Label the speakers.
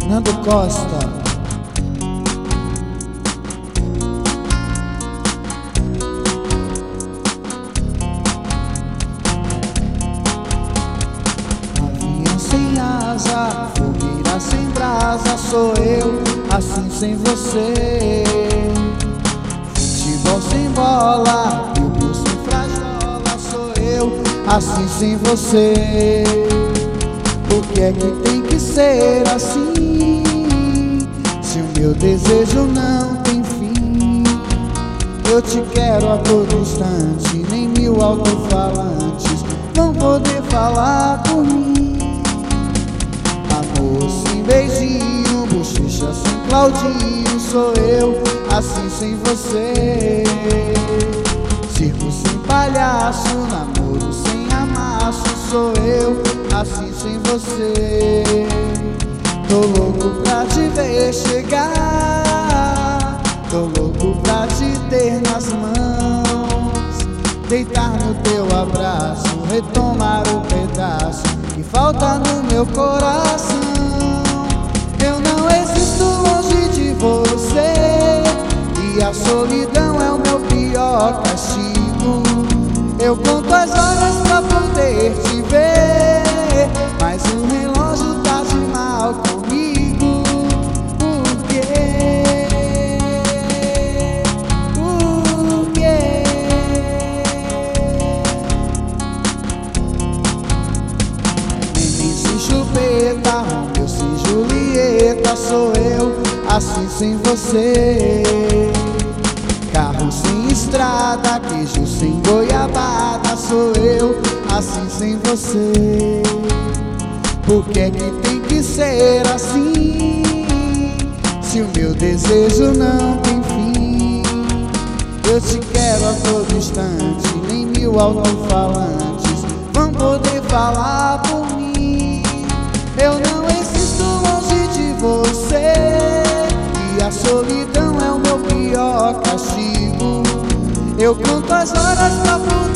Speaker 1: Nando Costa. Avião sem asa, fogueira sem brasa, sou eu, assim sem você. Futebol sem bola, brilho sem frajola, sou eu, assim sem você. Por que é que tem que ser assim? Se o meu desejo não tem fim. Eu te quero a todo instante, nem 1000 alto-falantes vão poder falar por mim. Amor sem beijinho, bochecha sem Claudinho, sou eu, assim sem você. Circo sem palhaço, namoro sem amasso, sou eu, assim sem você. Tô louco pra te ver chegar, tô louco pra te ter nas mãos, deitar no teu abraço, retomar o pedaço que falta no meu coração. Eu não existo longe de você, e a solidão é o meu pior castigo. Eu conto as horas pra poder te ver, mas o relógio tá de mal comigo. Por quê? Por quê? Neném sem chupeta, Romeu sem Julieta, sou eu, assim sem você. Carro sem estrada, queijo sem goiabada, sou eu, assim sem você. Por que é que tem que ser assim? Se o meu desejo não tem fim. Eu te quero a todo instante, nem 1000 alto-falantes vão poder falar por mim. Eu não existo longe de você, e a solidão é o meu pior castigo. Eu conto as horas pra poder